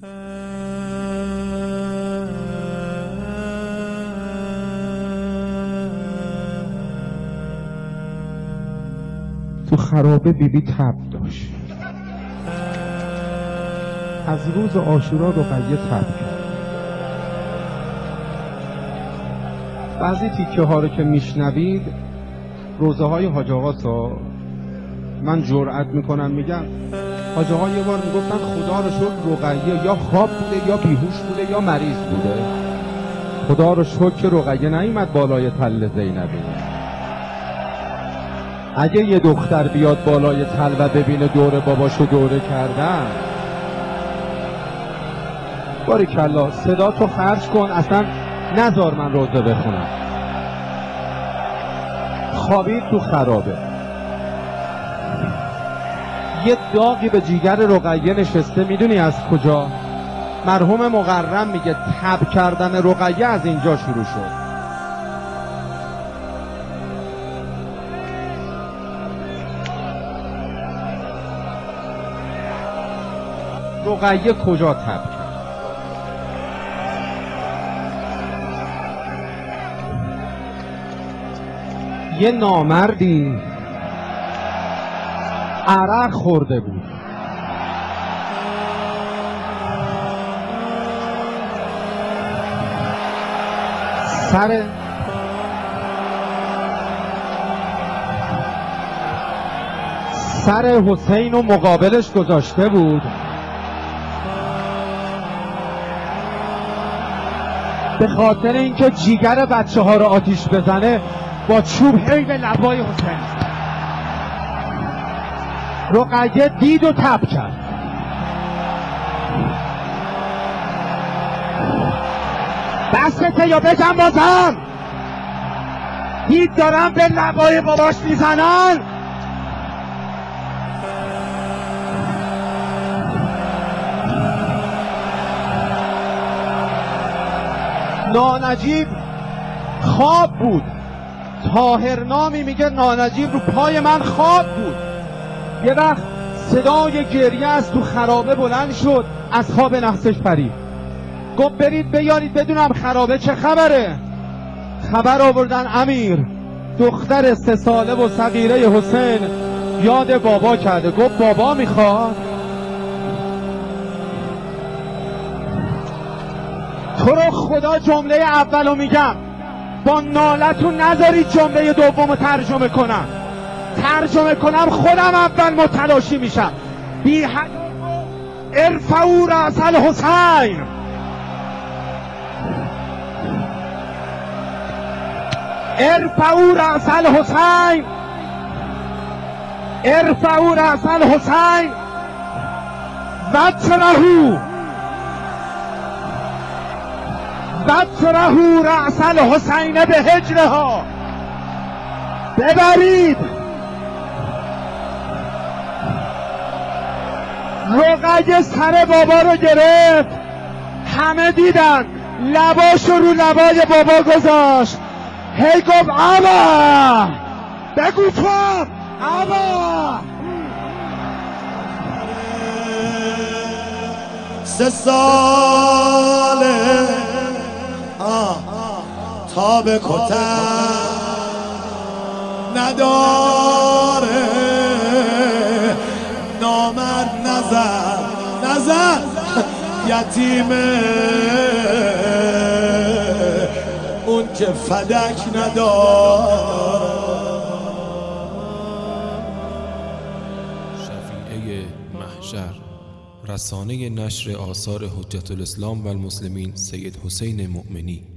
تو خرابه بیبی تب داشت. از روز عاشورا رقیه تب کرد. بعضی تیکه ها رو که میشنوید روزه های حاج آقا، من جرئت میکنم میگم حاج آقا یه بار میگفتن خدا رو شکر رقیه یا خواب بوده یا بیهوش بوده یا مریض بوده. خدا رو شکر رقیه نیومد بالای تل زینبی. اگه یه دختر بیاد بالای تل و ببینه دور باباشو دوره کردن، باریکلا صدا تو خرج کن، اصلا نذار من روزه بخونم. خوابید تو خرابه. یه داغی به جیگر رقیه نشسته. میدونی از کجا؟ مرحوم مقرم میگه تب کردن رقیه از اینجا شروع شد. رقیه کجا تب کرد؟ یه نامردی عرق خورده بود، سر حسین رو مقابلش گذاشته بود. به خاطر اینکه جیگر بچه ها رو آتیش بزنه با چوب هی به لبای حسین. رقیه دید و تب کرد. دستته یا بزن بازم. دید دارن به لبای باباش میزنن. نانجیب خواب بود. طاهر نامی میگه نانجیب رو پای من خواب بود. یه وقت صدای گریه از تو خرابه بلند شد، از خواب نحسش پرید. گفت برید بیارید بدونم خرابه چه خبره. خبر آوردن امیر دختر 3 ساله و صغیره حسین یاد بابا کرده. گفت بابا میخواد. تو رو خدا جمله اولو میگم با نالتون نذارید جمله دومو ترجمه کنم خودم اول متلاشی میشم. بی حد ارفعوا رأس الحسین. ارفعوا رأس الحسین. ارفعوا رأس الحسین وَاطْرَحُوا رأس الحسین به هجرها. ببرید. رقیه سر بابا رو گرفت. همه دیدن لباشو رو لبای بابا گذاشت. هی گفت ابا. بگو تو ابا. 3 ساله تا به کتن نداره. نامرد نزن یتیمه اون که فدک نداره. شفیعه محشر، رسانه نشر آثار حجت الاسلام و المسلمین سید حسین مؤمنی.